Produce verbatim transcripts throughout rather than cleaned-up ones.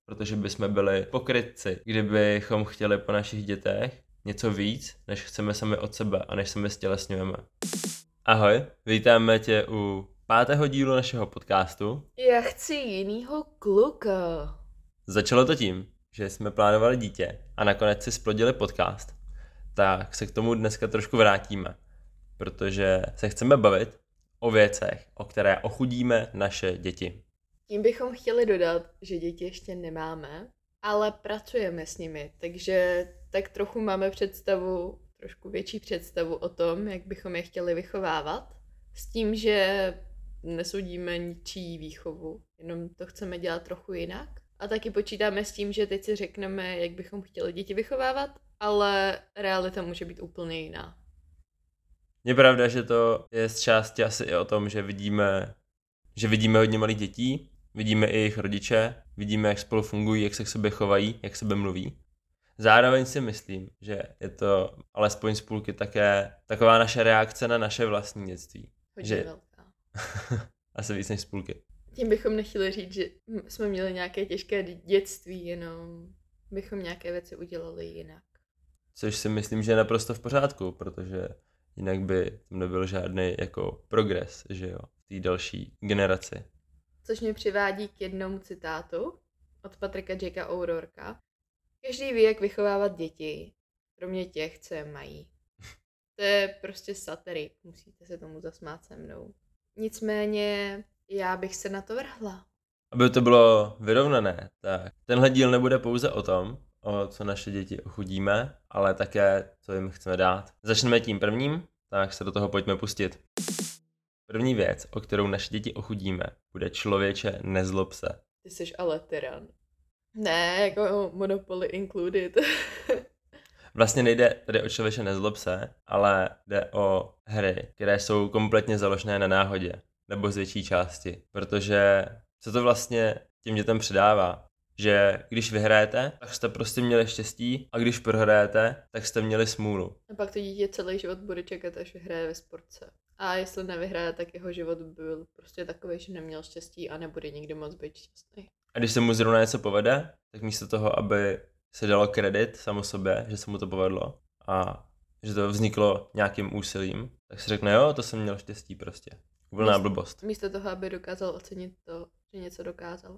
protože bychom byli pokrytci, kdybychom chtěli po našich dětech něco víc, než chceme sami od sebe a než sami stělesňujeme. Ahoj, vítáme tě u pátého dílu našeho podcastu. Já chci jinýho kluka. Začalo to tím, že jsme plánovali dítě a nakonec si splodili podcast. Tak se k tomu dneska trošku vrátíme, protože se chceme bavit o věcech, o které ochudíme naše děti. Tím bychom chtěli dodat, že děti ještě nemáme, ale pracujeme s nimi, takže tak trochu máme představu, trošku větší představu o tom, jak bychom je chtěli vychovávat, s tím, že nesoudíme ničí výchovu, jenom to chceme dělat trochu jinak. A taky počítáme s tím, že teď si řekneme, jak bychom chtěli děti vychovávat, ale realita může být úplně jiná. Je pravda, že to je z části asi i o tom, že vidíme, že vidíme hodně malých dětí, vidíme i jejich rodiče, vidíme, jak spolu fungují, jak se k sobě chovají, jak sebe mluví. Zároveň si myslím, že je to alespoň z půlky také taková naše reakce na naše vlastní dětství. Hodně že... velká. Asi víc než z půlky. Tím bychom nechtěli říct, že jsme měli nějaké těžké dětství, jenom bychom nějaké věci udělali jinak. Což si myslím, že je naprosto v pořádku, protože jinak by tam nebyl žádný jako progres, že jo, v té další generaci. Což mě přivádí k jednomu citátu od Patricka Jacka O'Rourka. Každý ví, jak vychovávat děti, kromě těch, co je mají. To je prostě satirik, musíte se tomu zasmát se mnou. Nicméně já bych se na to vrhla. Aby to bylo vyrovnané, tak tenhle díl nebude pouze o tom, o co naše děti ochudíme, ale také, co jim chceme dát. Začneme tím prvním, tak se do toho pojďme pustit. První věc, o kterou naše děti ochudíme, bude člověče, nezlob se. Ty jsi ale tyran. Ne, jako Monopoly included. Vlastně nejde tady o člověče, nezlob se, ale jde o hry, které jsou kompletně založené na náhodě, nebo z větší části. Protože co to vlastně těm dětem předává? Že když vyhrajete, tak jste prostě měli štěstí a když prohrajete, tak jste měli smůlu. A pak to dítě celý život bude čekat, až vyhraje ve sportce. A jestli nevyhraje, tak jeho život byl prostě takový, že neměl štěstí a nebude nikdy moc být šťastný. A když se mu zrovna něco povede, tak místo toho, aby se dalo kredit samo sobě, že se mu to povedlo a že to vzniklo nějakým úsilím, tak si řekne, jo, to jsem měl štěstí prostě. Úplná místo, blbost. Místo toho, aby dokázal ocenit to, že něco dokázal.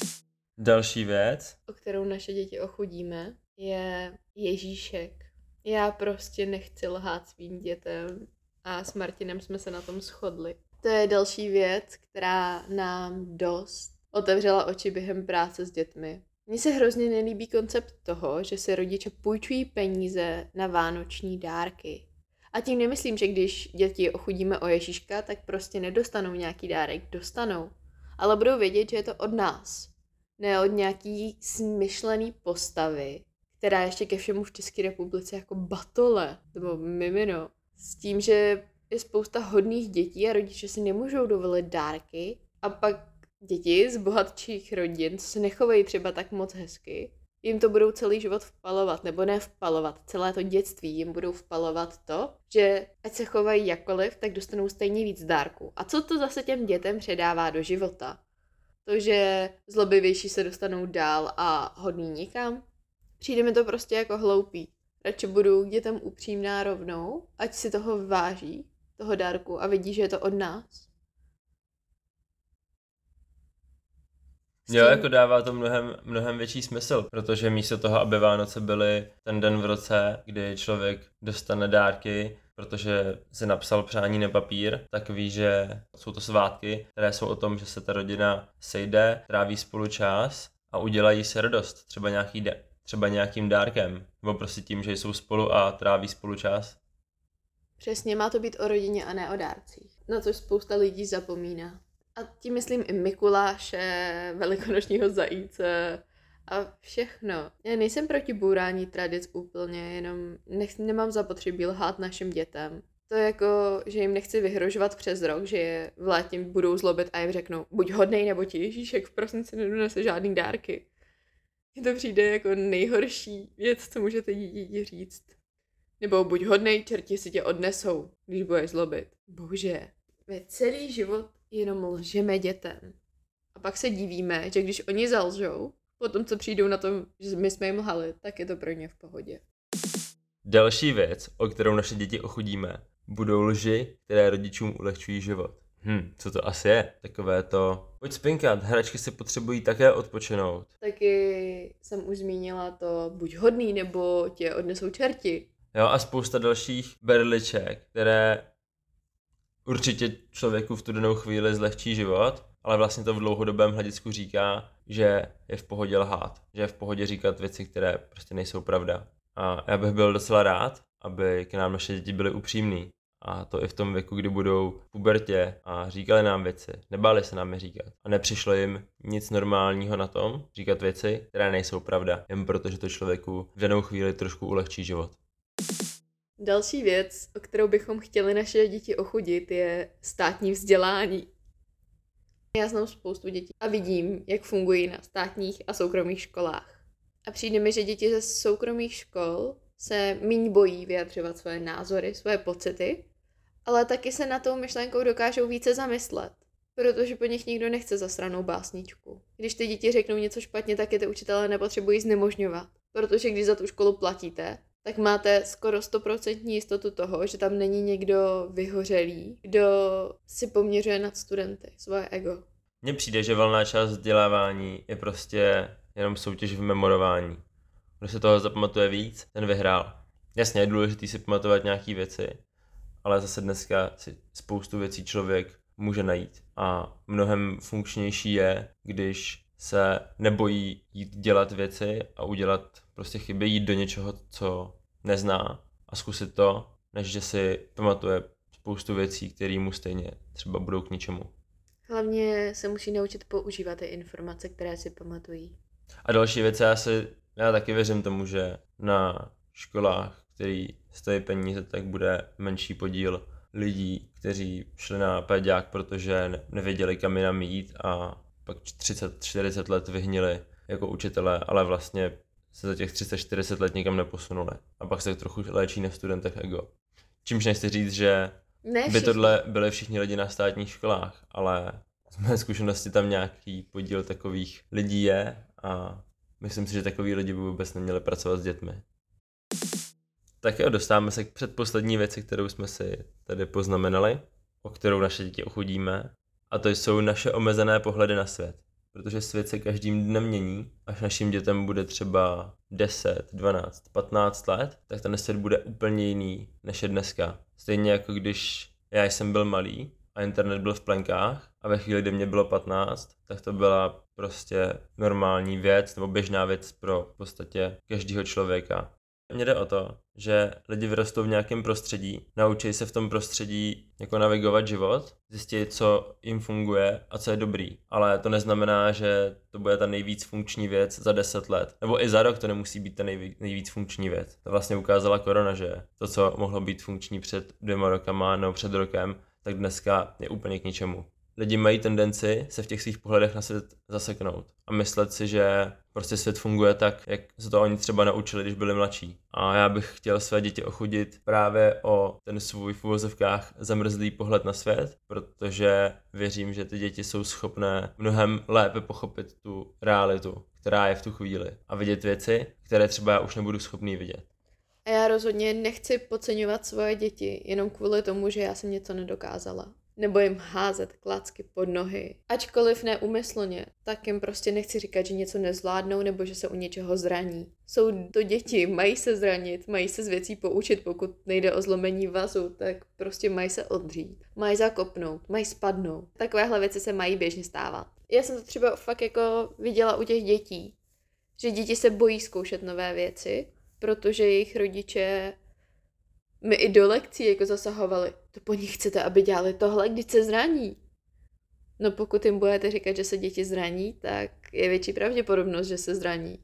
Další věc, o kterou naše děti ochudíme, je Ježíšek. Já prostě nechci lhát svým dětem a s Martinem jsme se na tom shodli. To je další věc, která nám dost otevřela oči během práce s dětmi. Mně se hrozně nelíbí koncept toho, že si rodiče půjčují peníze na vánoční dárky. A tím nemyslím, že když děti ochudíme o Ježíška, tak prostě nedostanou nějaký dárek, dostanou. Ale budou vědět, že je to od nás. Ne od nějaký smyšlený postavy, která ještě ke všemu v České republice jako batole, nebo mimino. S tím, že je spousta hodných dětí a rodiče si nemůžou dovolit dárky a pak děti z bohatších rodin, co se nechovají třeba tak moc hezky, jim to budou celý život vpalovat, nebo ne vpalovat, celé to dětství jim budou vpalovat to, že ať se chovají jakkoliv, tak dostanou stejně víc dárků. A co to zase těm dětem předává do života? To, že zlobivější se dostanou dál a hodný nikam? Přijde mi to prostě jako hloupý. Radši budu k dětem upřímná rovnou, ať si toho váží, toho dárku a vidí, že je to od nás. Jo, jako dává to mnohem, mnohem větší smysl, protože místo toho, aby Vánoce byly ten den v roce, kdy člověk dostane dárky, protože si napsal přání na papír, tak ví, že jsou to svátky, které jsou o tom, že se ta rodina sejde, tráví spolu čas a udělají si radost, třeba, nějaký de- třeba nějakým dárkem, nebo prostě tím, že jsou spolu a tráví spolu čas. Přesně, má to být o rodině a ne o dárcích, na což spousta lidí zapomíná. A tím myslím i Mikuláše, velikonočního zajíce a všechno. Já nejsem proti bourání tradic úplně, jenom nech, nemám zapotřebí lhát našim dětem. To je jako, že jim nechci vyhrožovat přes rok, že je v létě budou zlobit a jim řeknou, buď hodnej, nebo ti Ježíšek v prosinci nedonese žádný dárky. Mně to přijde jako nejhorší věc, co můžete dítě říct. Nebo buď hodnej, čerti si tě odnesou, když budeš zlobit. Bože, my celý život jenom lžeme dětem. A pak se divíme, že když oni zalžou, Potom, co přijdou na to, že my jsme jim lhali, tak je to pro ně v pohodě. Další věc, o kterou naše děti ochudíme, budou lži, které rodičům ulehčují život. Hm, co to asi je? Takové to, pojď spinkat, hračky si potřebují také odpočinout. Taky jsem už zmínila to, buď hodný, nebo tě odnesou čerti. Jo, a spousta dalších berliček, které určitě člověku v tu danou chvíli zlehčí život, ale vlastně to v dlouhodobém hledisku říká, že je v pohodě lhát, že je v pohodě říkat věci, které prostě nejsou pravda. A já bych byl docela rád, aby k nám naše děti byly upřímný. A to i v tom věku, kdy budou v pubertě a říkali nám věci, nebáli se nám je říkat. A nepřišlo jim nic normálního na tom říkat věci, které nejsou pravda, jen protože to člověku v danou chvíli trošku ulehčí život. Další věc, o kterou bychom chtěli naše děti ochudit, je státní vzdělání. Já znám spoustu dětí a vidím, jak fungují na státních a soukromých školách. A přijde mi, že děti ze soukromých škol se míň bojí vyjadřovat svoje názory, svoje pocity, ale taky se na tou myšlenkou dokážou více zamyslet, protože po nich nikdo nechce zasranou básničku. Když ty děti řeknou něco špatně, tak je ty učitelé nepotřebují znemožňovat, protože když za tu školu platíte, tak máte skoro stoprocentní jistotu toho, že tam není někdo vyhořelý, kdo si poměřuje nad studenty, svoje ego. Mně přijde, že valná část vzdělávání je prostě jenom soutěž v memorování. Kdo se toho zapamatuje víc, ten vyhrál. Jasně, je důležitý si pamatovat nějaký věci, ale zase dneska si spoustu věcí člověk může najít. A mnohem funkčnější je, když se nebojí jít dělat věci a udělat prostě chyby, jít do něčeho, co nezná a zkusit to, než že si pamatuje spoustu věcí, které mu stejně třeba budou k ničemu. Hlavně se musí naučit používat ty informace, které si pamatují. A další věc, já si, já taky věřím tomu, že na školách, který stojí peníze, tak bude menší podíl lidí, kteří šli na péďák, protože nevěděli, kam jinam jít a pak třicet čtyřicet let vyhnili jako učitelé, ale vlastně se za těch třicet čtyřicet let nikam neposunuli. A pak se trochu léčí na studentech ego. Čímž nechci říct, že Ne by tohle byli všichni lidi na státních školách, ale z mé zkušenosti tam nějaký podíl takových lidí je a myslím si, že takový lidi by vůbec neměli pracovat s dětmi. Tak jo, dostáváme se k předposlední věci, kterou jsme si tady poznamenali, o kterou naše děti ochudíme, a to jsou naše omezené pohledy na svět. Protože svět se každým dnem mění, až našim dětem bude třeba deset, dvanáct, patnáct let, tak ten svět bude úplně jiný, než je dneska. Stejně jako když já jsem byl malý a internet byl v plenkách a ve chvíli, kdy mě bylo patnáct, tak to byla prostě normální věc nebo běžná věc pro v podstatě každého člověka. Mně jde o to, že lidi vyrostou v nějakém prostředí, naučí se v tom prostředí jako navigovat život, zjistit, co jim funguje a co je dobrý. Ale to neznamená, že to bude ta nejvíc funkční věc za deset let. Nebo i za rok to nemusí být ta nejvíc, nejvíc funkční věc. To vlastně ukázala korona, že to, co mohlo být funkční před dvěma rokama nebo před rokem, tak dneska je úplně k ničemu. Lidi mají tendenci se v těch svých pohledech na svět zaseknout a myslet si, že prostě svět funguje tak, jak se to oni třeba naučili, když byli mladší. A já bych chtěl své děti ochudit právě o ten svůj v uvozovkách zamrzlý pohled na svět, protože věřím, že ty děti jsou schopné mnohem lépe pochopit tu realitu, která je v tu chvíli a vidět věci, které třeba já už nebudu schopný vidět. A já rozhodně nechci podceňovat svoje děti jenom kvůli tomu, že já jsem něco nedokázala. Nebo jim házet klacky pod nohy. Ačkoliv neúmyslně, tak jim prostě nechci říkat, že něco nezvládnou nebo že se u něčeho zraní. Jsou to děti, mají se zranit, mají se z věcí poučit, pokud nejde o zlomení vazu, tak prostě mají se odřít, mají zakopnout, mají spadnout. Takovéhle věci se mají běžně stávat. Já jsem to třeba fakt jako viděla u těch dětí, že děti se bojí zkoušet nové věci, protože jejich rodiče my i do lekcí jako zasahovali. To po nich chcete, aby dělali tohle, když se zraní. No pokud jim budete říkat, že se děti zraní, tak je větší pravděpodobnost, že se zraní.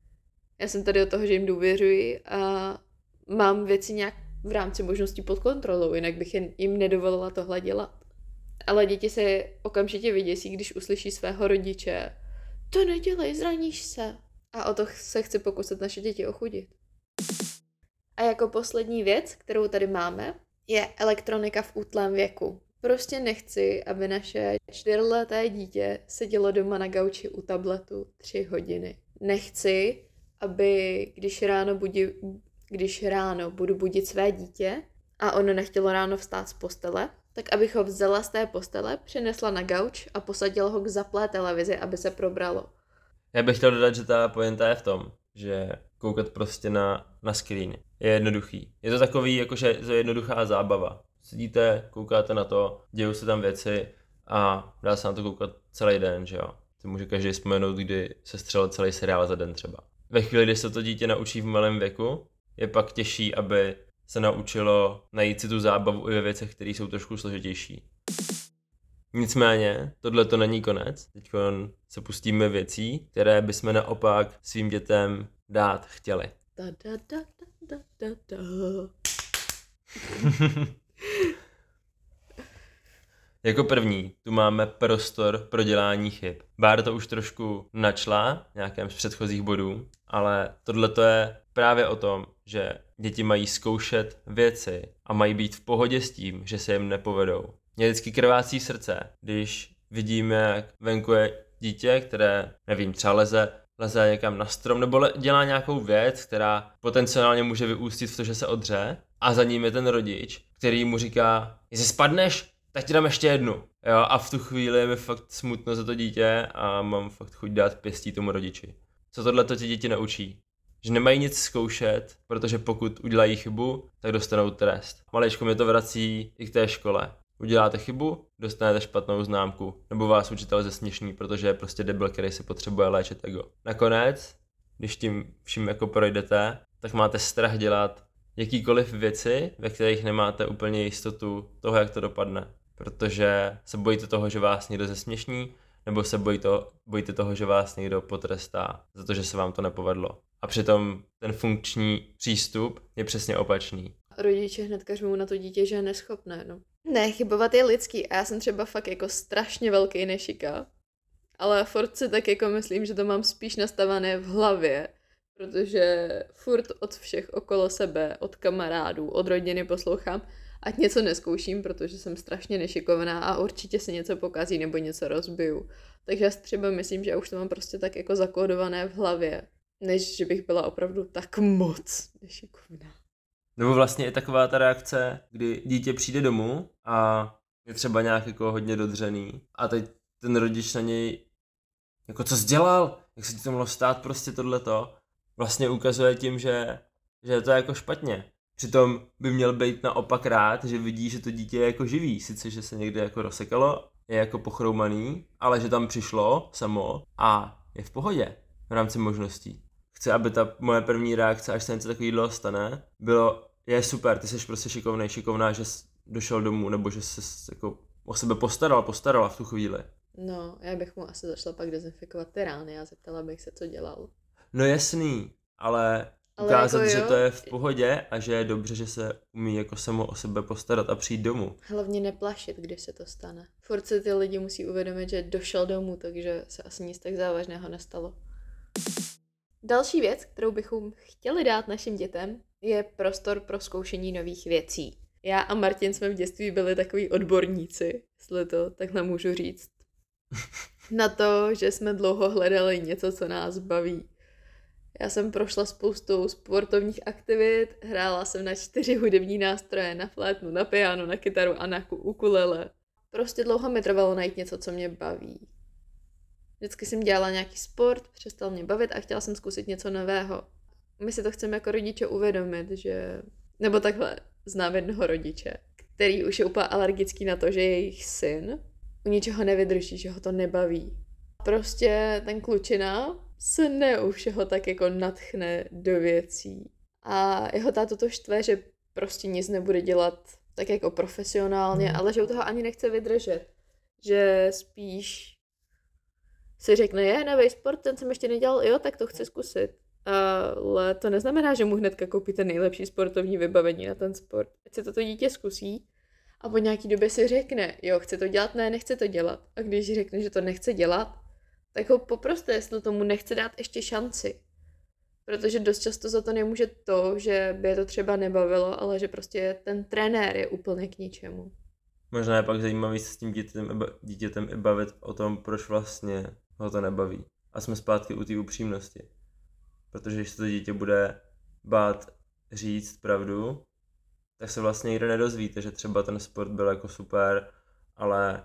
Já jsem tady od toho, že jim důvěřuji a mám věci nějak v rámci možností pod kontrolou, jinak bych jim nedovolila tohle dělat. Ale děti se okamžitě vyděsí, když uslyší svého rodiče. To nedělej, zraníš se. A o to se chci pokusit naše děti ochudit. A jako poslední věc, kterou tady máme, je elektronika v útlém věku. Prostě nechci, aby naše čtyřleté dítě sedělo doma na gauči u tabletu tři hodiny. Nechci, aby když ráno, budi, když ráno budu budit své dítě a ono nechtělo ráno vstát z postele, tak abych ho vzala z té postele, přinesla na gauč a posadila ho k zaplé televizi, aby se probralo. Já bych chtěl dodat, že ta pointa je v tom, že koukat prostě na, na screen je jednoduchý. Je to takový, jakože to je jednoduchá zábava. Sedíte, koukáte na to, dějou se tam věci a dá se na to koukat celý den, že jo. To může každý vzpomenout, kdy se střelil celý seriál za den třeba. Ve chvíli, kdy se to dítě naučí v malém věku, je pak těžší, aby se naučilo najít si tu zábavu i ve věcech, které jsou trošku složitější. Nicméně, tohle to není konec. Teď se pustíme věcí, které bychom naopak svým dětem dát chtěli. Da, da, da, da, da, da. Jako první tu máme prostor pro dělání chyb. Bára to už trošku načla nějakém z předchozích bodů, ale tohle to je právě o tom, že děti mají zkoušet věci a mají být v pohodě s tím, že se jim nepovedou. Mě vždycky krvácí srdce, když vidíme, jak venku je dítě, které, nevím, třeba leze, leze někam na strom, nebo dělá nějakou věc, která potenciálně může vyústit v to, že se odře, a za ním je ten rodič, který mu říká, jestli spadneš, tak ti dám ještě jednu. Jo, a v tu chvíli je mi fakt smutno za to dítě a mám fakt chuť dát pěstí tomu rodiči. Co tohle to ti děti naučí? Že nemají nic zkoušet, protože pokud udělají chybu, tak dostanou trest. Malečko mě to vrací i k té škole. Uděláte chybu, dostanete špatnou známku, nebo vás učitel zesměšní, protože je prostě debil, který si potřebuje léčit ego. Nakonec, když tím vším jako projdete, tak máte strach dělat jakýkoliv věci, ve kterých nemáte úplně jistotu toho, jak to dopadne. Protože se bojíte toho, že vás někdo zesměšní, nebo se bojíte, bojíte toho, že vás někdo potrestá za to, že se vám to nepovedlo. A přitom ten funkční přístup je přesně opačný. Rodiče hnedka řvou na to dítě, že je neschopné, no. Ne, chybovat je lidský a já jsem třeba fakt jako strašně velký nešika. Ale furt si tak jako myslím, že to mám spíš nastavené v hlavě, protože furt od všech okolo sebe, od kamarádů, od rodiny poslouchám, ať něco neskouším, protože jsem strašně nešikovná a určitě se něco pokazí nebo něco rozbiju. Takže já si třeba myslím, že já už to mám prostě tak jako zakódované v hlavě, než že bych byla opravdu tak moc nešikovná. Nebo vlastně je taková ta reakce, kdy dítě přijde domů a je třeba nějak jako hodně dodřený a teď ten rodič na něj jako co jsi dělal, jak se ti to mohlo stát, prostě tohleto, vlastně ukazuje tím, že, že je to jako špatně. Přitom by měl být naopak rád, že vidí, že to dítě je jako živý, sice že se někde jako rozsekalo, je jako pochroumaný, ale že tam přišlo samo a je v pohodě v rámci možností. Chci, aby ta moje první reakce, až se něco takového stane, bylo, je super, ty jsi prostě šikovnej, šikovná, že jsi došel domů, nebo že jsi jako o sebe postaral, postarala v tu chvíli. No, já bych mu asi začala pak dezinfikovat ty rány a zeptala bych se, co dělal. No jasný, ale, ale ukázat, jako že jo, to je v pohodě a že je dobře, že se umí jako samo o sebe postarat a přijít domů. Hlavně neplašit, když se to stane. Furt se ty lidi musí uvědomit, že došel domů, takže se asi nic tak závažného nestalo. Další věc, kterou bychom chtěli dát našim dětem, je prostor pro zkoušení nových věcí. Já a Martin jsme v dětství byli takový odborníci, jestli to takhle můžu říct. Na to, že jsme dlouho hledali něco, co nás baví. Já jsem prošla spoustou sportovních aktivit, hrála jsem na čtyři hudební nástroje, na flétnu, na piano, na kytaru a na ukulele. Prostě dlouho mi trvalo najít něco, co mě baví. Vždycky jsem dělala nějaký sport, přestal mě bavit a chtěla jsem zkusit něco nového. My si to chceme jako rodiče uvědomit, že... Nebo takhle, znám jednoho rodiče, který už je úplně alergický na to, že jejich syn u ničeho nevydrží, že ho to nebaví. Prostě ten klučina se ne u všeho tak jako natchne do věcí. A jeho tátu to štve, že prostě nic nebude dělat tak jako profesionálně, ale že u toho ani nechce vydržet. Že spíš si řekne, je nový sport, ten jsem ještě nedělal, jo, tak to chci zkusit. Ale to neznamená, že mu hnedka koupíte nejlepší sportovní vybavení na ten sport. Ať si toto dítě zkusí a po nějaký době si řekne, jo, chce to dělat, ne, nechce to dělat. A když řekne, že to nechce dělat, tak ho poproste, jestli tomu nechce dát ještě šanci. Protože dost často za to nemůže to, že by je to třeba nebavilo, ale že prostě ten trenér je úplně k ničemu. Možná je pak zajímavý se s tím dítětem, dítětem i bavit o tom, proč vlastně ho to nebaví. A jsme zpátky u té upřímnosti. Protože když se to dítě bude bát říct pravdu, tak se vlastně nikdy nedozvíte, že třeba ten sport byl jako super, ale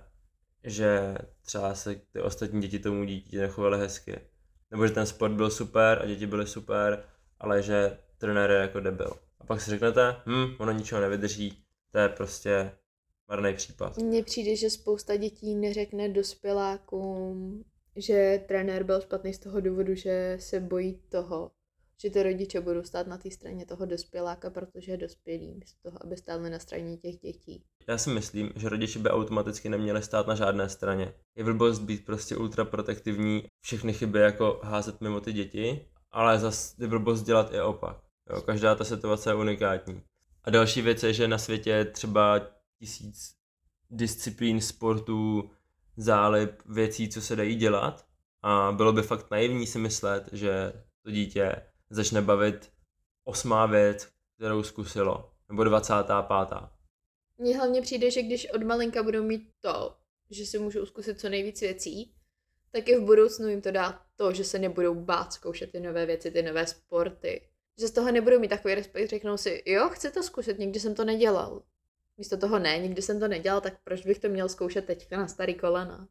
že třeba se ty ostatní děti tomu dítě nechovaly hezky. Nebo že ten sport byl super a děti byly super, ale že trenér je jako debil. A pak si řeknete, hm, ono ničeho nevydrží, to je prostě marný případ. Mně přijde, že spousta dětí neřekne dospělákům, že trenér byl špatný z toho důvodu, že se bojí toho, že ty rodiče budou stát na té straně toho dospěláka, protože je dospělý, místo toho, aby stáli na straně těch dětí. Já si myslím, že rodiče by automaticky neměli stát na žádné straně. Je blbost být prostě ultra protektivní, všechny chyby jako házet mimo ty děti, ale zase je blbost dělat i opak. Jo, každá ta situace je unikátní. A další věc je, že na světě je třeba tisíc disciplín, sportů, zálib, věcí, co se dají dělat. A bylo by fakt naivní si myslet, že to dítě začne bavit osmá věc, kterou zkusilo, nebo dvacátá pátá. Mně hlavně přijde, že když od malinka budou mít to, že si můžou zkusit co nejvíc věcí, tak i v budoucnu jim to dá to, že se nebudou bát zkoušet ty nové věci, ty nové sporty. Že z toho nebudou mít takový respekt, řeknou si, jo, chci to zkusit, nikdy jsem to nedělal. Místo toho ne, nikdy jsem to nedělal, tak proč bych to měl zkoušet teďka na starý kolena?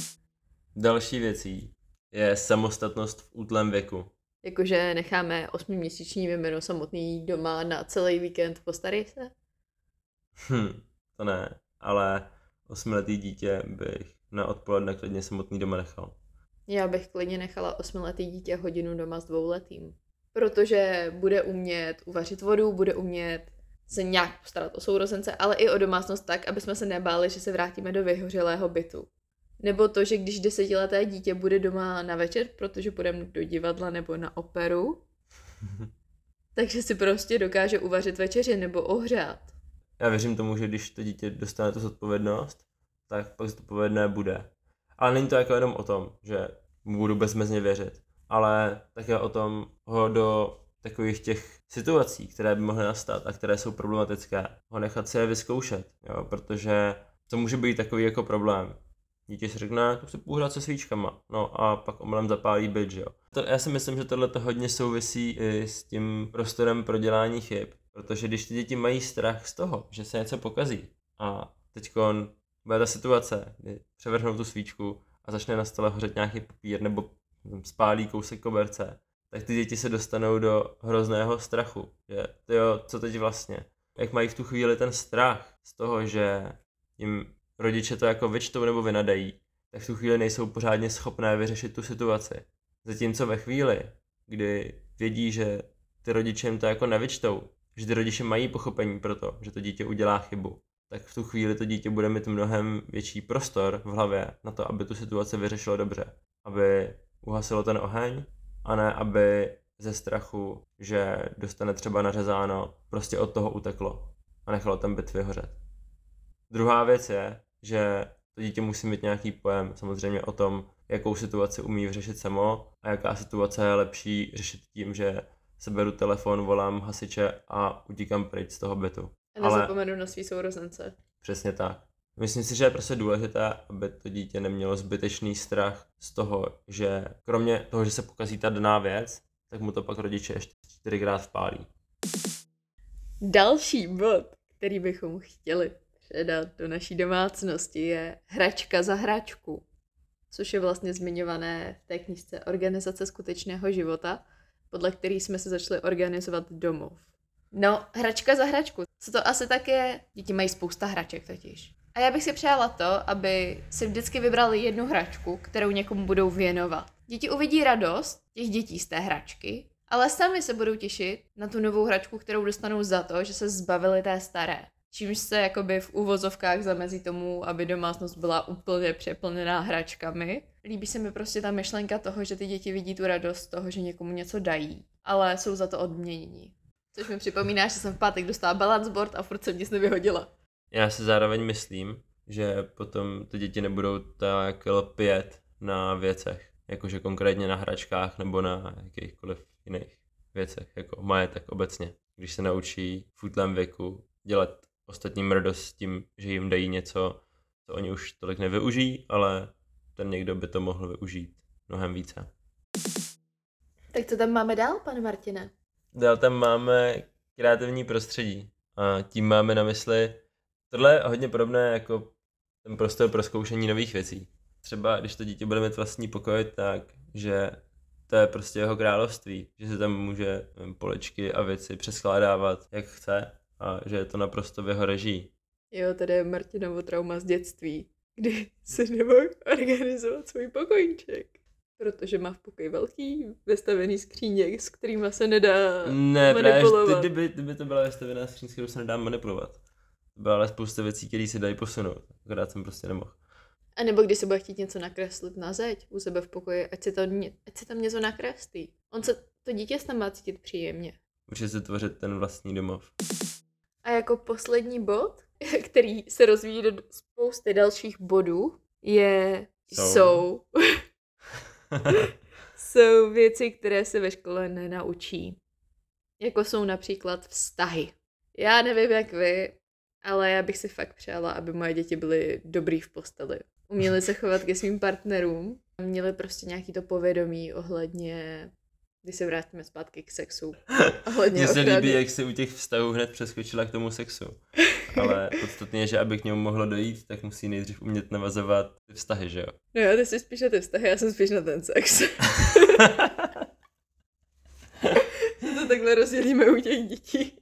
Další věcí je samostatnost v útlém věku. Jakože necháme osmiměsíční mimino samotný doma na celý víkend, postarej se? Hm, to ne, ale osmiletý dítě bych na odpoledne klidně samotný doma nechal. Já bych klidně nechala osmiletý dítě hodinu doma s dvouletým. Protože bude umět uvařit vodu, bude umět se nějak postarat o sourozence, ale i o domácnost tak, aby jsme se nebáli, že se vrátíme do vyhořelého bytu. Nebo to, že když desetileté dítě bude doma na večer, protože půjdeme do divadla nebo na operu, takže si prostě dokáže uvařit večeři nebo ohřát. Já věřím tomu, že když to dítě dostane tu zodpovědnost, tak pak zodpovědné bude. Ale není to jako jenom o tom, že mu budu bezmezně věřit, ale také o tom ho do takových těch situací, které by mohly nastat a které jsou problematické, ho nechat se je vyzkoušet, jo, protože to může být takový jako problém. Dítě si řekne, to si půjdu hrát se svíčkama, no a pak omylem zapálí byt, že jo. To, já si myslím, že tohle hodně souvisí i s tím prostorem pro dělání chyb, protože když ty děti mají strach z toho, že se něco pokazí a teďkon bude ta situace, kdy převrhnou tu svíčku a začne na stole hořet nějaký papír nebo spálí kousek koberce, tak ty děti se dostanou do hrozného strachu, že tyjo, co teď vlastně, jak mají v tu chvíli ten strach z toho, že jim rodiče to jako vyčtou nebo vynadají, tak v tu chvíli nejsou pořádně schopné vyřešit tu situaci. Zatímco ve chvíli, kdy vědí, že ty rodiče jim to jako nevyčtou, že ty rodiče mají pochopení pro to, že to dítě udělá chybu, tak v tu chvíli to dítě bude mít mnohem větší prostor v hlavě na to, aby tu situaci vyřešilo dobře. Aby uhasilo ten oheň, a ne aby ze strachu, že dostane třeba nařezáno, prostě od toho uteklo a nechalo ten byt vyhořet. Druhá věc je, že to dítě musí mít nějaký pojem samozřejmě o tom, jakou situaci umí vyřešit samo a jaká situace je lepší řešit tím, že seberu telefon, volám hasiče a utíkám pryč z toho bytu. A nezapomenu Ale... na svý sourozence. Přesně tak. Myslím si, že je prostě důležité, aby to dítě nemělo zbytečný strach z toho, že kromě toho, že se pokazí ta daná věc, tak mu to pak rodiče ještě čtyřikrát vpálí. Další bod, který bychom chtěli předat do naší domácnosti, je hračka za hračku, což je vlastně zmiňované v té knížce Organizace skutečného života, podle který jsme se začali organizovat domov. No, hračka za hračku. Co to asi tak je? Děti mají spousta hraček totiž. A já bych si přála to, aby si vždycky vybrali jednu hračku, kterou někomu budou věnovat. Děti uvidí radost těch dětí z té hračky, ale sami se budou těšit na tu novou hračku, kterou dostanou za to, že se zbavili té staré. Čímž se jakoby v uvozovkách zamezí tomu, aby domácnost byla úplně přeplněná hračkami. Líbí se mi prostě ta myšlenka toho, že ty děti vidí tu radost z toho, že někomu něco dají, ale jsou za to odměnění. Což mi připomíná, že jsem v pátek dostala balance board a furt jsem nic nevyhodila. Já si zároveň myslím, že potom ty děti nebudou tak lpět na věcech, jakože konkrétně na hračkách nebo na jakýchkoliv jiných věcech, jako majetek obecně. Když se naučí v útlém věku dělat ostatním radost tím, že jim dají něco, co oni už tolik nevyužijí, ale ten někdo by to mohl využít mnohem více. Tak co tam máme dál, pane Martine? Dál tam máme kreativní prostředí a tím máme na mysli, tohle je hodně podobné jako ten prostor pro zkoušení nových věcí. Třeba když to dítě bude mít vlastní pokoj, tak že to je prostě jeho království, že se tam může poličky a věci přeskládávat, jak chce a že je to naprosto v jeho režii. Jo, tady je Martinovo trauma z dětství, kdy se nemohl organizovat svůj pokojíček. Protože má v pokoji velký vestavený skříněk, s kterýma se nedá ne, manipulovat. Ne, kdyby, kdyby to byla vestavená skříň, s kterou se nedá manipulovat. To byla ale spousta věcí, které se dají posunout. Akorát jsem prostě nemohl. A nebo když se bude chtít něco nakreslit na zeď u sebe v pokoji, ať se, to, ať se tam něco nakreslí. On se, to dítě se tam má cítit příjemně. Může se tvořit ten vlastní domov. A jako poslední bod, který se rozvíjí do spousty dalších bodů, je jsou, jsou, jsou věci, které se ve škole nenaučí. Jako jsou například vztahy. Já nevím, jak vy, ale já bych si fakt přála, aby moje děti byly dobrý v posteli. Uměli se chovat ke svým partnerům. Měli prostě nějaký to povědomí ohledně, když se vrátíme zpátky k sexu. Mně se líbí, jak se u těch vztahů hned přeskočila k tomu sexu. Ale podstatně je, že aby k němu mohlo dojít, tak musí nejdřív umět navazovat ty vztahy, že jo? No jo, ty jsi spíš na ty vztahy, já jsem spíš na ten sex. To takhle rozdělíme u těch dětí.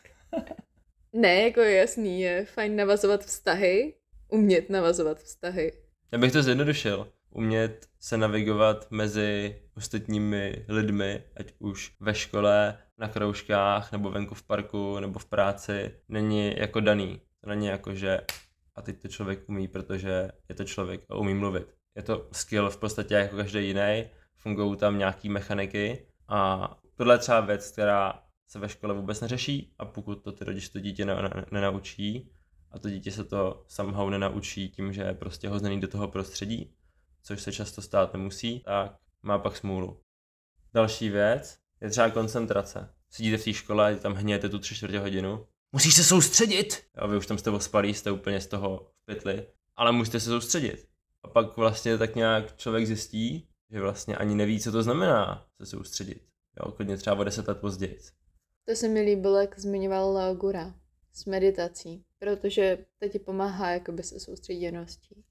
Ne, jako je jasný, je fajn navazovat vztahy, umět navazovat vztahy. Já bych to zjednodušil. Umět se navigovat mezi ostatními lidmi, ať už ve škole, na kroužkách, nebo venku v parku, nebo v práci, není jako daný. To není jako, že a teď to člověk umí, protože je to člověk a umí mluvit. Je to skill v podstatě jako každý jiný, fungují tam nějaký mechaniky a tohle je třeba věc, která se ve škole vůbec neřeší a pokud to ty rodiče to dítě ne- ne- nenaučí a to dítě se to somehow nenaučí tím, že je prostě hozený do toho prostředí, což se často stát nemusí, tak má pak smůlu. Další věc je třeba koncentrace. Sedíte v té škole, tam hnějete tu tři čtvrtě hodinu. Musíš se soustředit! A vy už tam jste ospalí, jste úplně z toho v pytli, ale musíte se soustředit. A pak vlastně tak nějak člověk zjistí, že vlastně ani neví, co to znamená se soustředit. Jo, klidně třeba o deset let později. To se mi líbilo, jak zmiňoval Leo Gura s meditací, protože to ti pomáhá jakoby se soustředěností.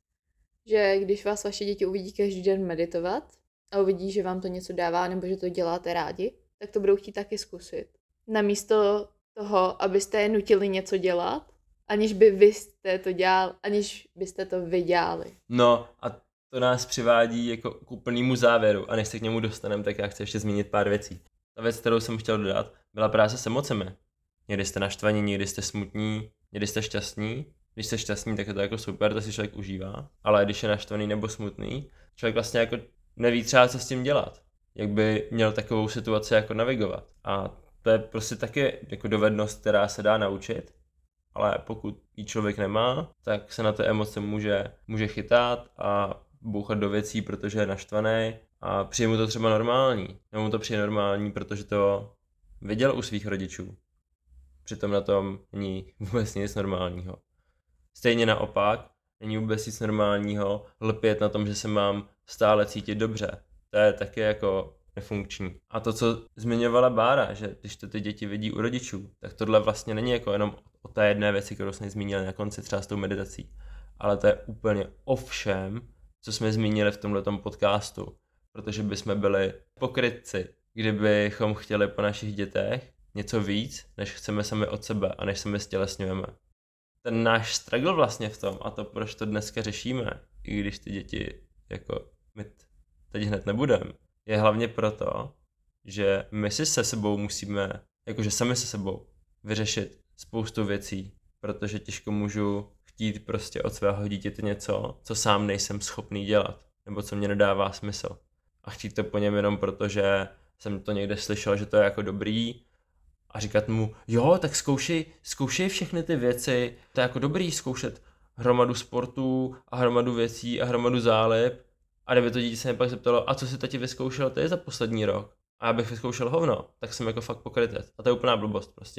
Že když vás vaše děti uvidí každý den meditovat a uvidí, že vám to něco dává nebo že to děláte rádi, tak to budou chtít taky zkusit. Namísto toho, abyste je nutili něco dělat, aniž by vy jste to dělali, aniž byste to vy dělali. No a to nás přivádí jako k úplnému závěru a než se k němu dostaneme, tak já chci ještě zmínit pár věcí. Ta věc, kterou jsem chtěl dodat, byla práce s emocemi. Někdy jste naštvaní, někdy jste smutní, někdy jste šťastní. Když jste šťastný, tak je to jako super, to si člověk užívá. Ale když je naštvaný nebo smutný, člověk vlastně jako neví třeba, co s tím dělat. Jak by měl takovou situaci jako navigovat. A to je prostě taky jako dovednost, která se dá naučit. Ale pokud ji člověk nemá, tak se na ty emoce může, může chytat a bouchat do věcí, protože je naštvaný a přijde mu to třeba normální. Nebo mu to přijde normální, protože to viděl u svých rodičů. Přitom na tom není vůbec nic normálního. Stejně naopak, není vůbec nic normálního lpět na tom, že se mám stále cítit dobře. To je taky jako nefunkční. A to, co zmiňovala Bára, že když to ty děti vidí u rodičů, tak tohle vlastně není jako jenom o té jedné věci, kterou jsme zmínili na konci třeba s tou meditací. Ale to je úplně o všem, co jsme zmínili v tomhletom podcastu. Protože bychom byli pokrytci, kdybychom chtěli po našich dětech něco víc, než chceme sami od sebe a než sami stělesňujeme. Ten náš struggle vlastně v tom a to, proč to dneska řešíme, i když ty děti jako my teď hned nebudeme, je hlavně proto, že my si se sebou musíme, jakože sami se sebou, vyřešit spoustu věcí, protože těžko můžu chtít prostě od svého dítěte něco, co sám nejsem schopný dělat, nebo co mě nedává smysl. A chtít to po něm jenom proto, že jsem to někde slyšel, že to je jako dobrý, a říkat mu, jo, tak zkoušej, zkoušej všechny ty věci, to je jako dobrý zkoušet hromadu sportů a hromadu věcí a hromadu zálib. A kdyby to dítě se mě pak zeptalo, a co jsi tati vyzkoušel ty za poslední rok? A já bych vyzkoušel hovno, tak jsem jako fakt pokrytec. A to je úplná blbost prostě.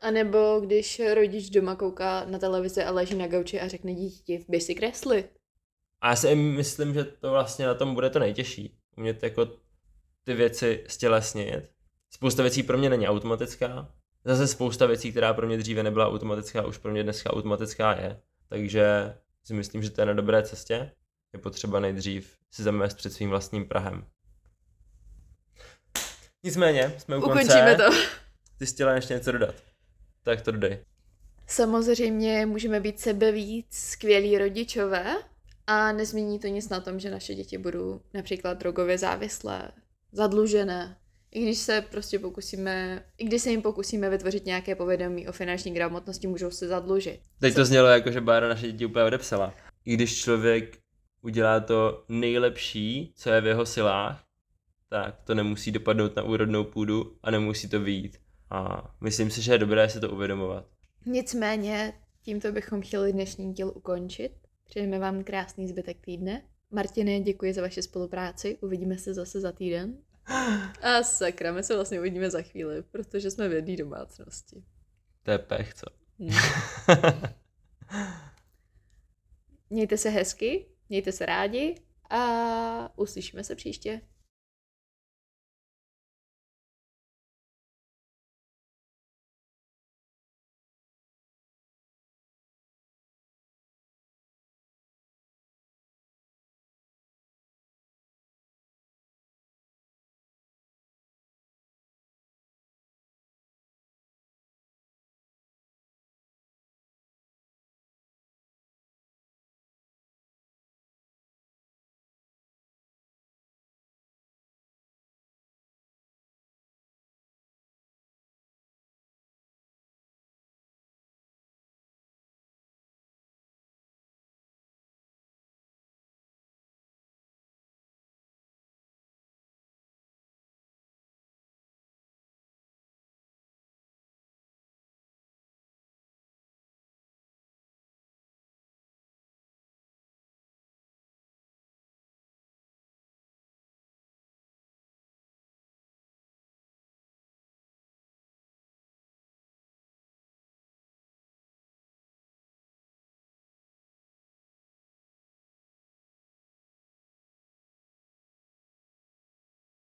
A nebo když rodič doma kouká na televizi a leží na gauči a řekne dítěti, běž si kreslit. A já si myslím, že to vlastně na tom bude to nejtěžší. Umět jako ty věci stělesnit. Spousta věcí pro mě není automatická. Zase spousta věcí, která pro mě dříve nebyla automatická, už pro mě dneska automatická je. Takže si myslím, že to je na dobré cestě. Je potřeba nejdřív si zamést před svým vlastním prahem. Nicméně, jsme u konce. Ukončíme to. Ty jsi chtěla ještě něco dodat. Tak to dodej. Samozřejmě můžeme být sebevíc skvělí rodičové a nezmění to nic na tom, že naše děti budou například drogově závislé, zadlužené. I když se prostě pokusíme, i když se jim pokusíme vytvořit nějaké povědomí o finanční gramotnosti, můžou se zadlužit. Teď to znělo jako, že Bára naše děti úplně odepsala. I když člověk udělá to nejlepší, co je v jeho silách, tak to nemusí dopadnout na úrodnou půdu a nemusí to vyjít. A myslím si, že je dobré si to uvědomovat. Nicméně, tímto bychom chtěli dnešní díl ukončit. Přejeme vám krásný zbytek týdne. Martine, děkuji za vaši spolupráci. Uvidíme se zase za týden. A sakra, my se vlastně uvidíme za chvíli, protože jsme v jedné domácnosti. To je pech, co? Hmm. Mějte se hezky, mějte se rádi a uslyšíme se příště.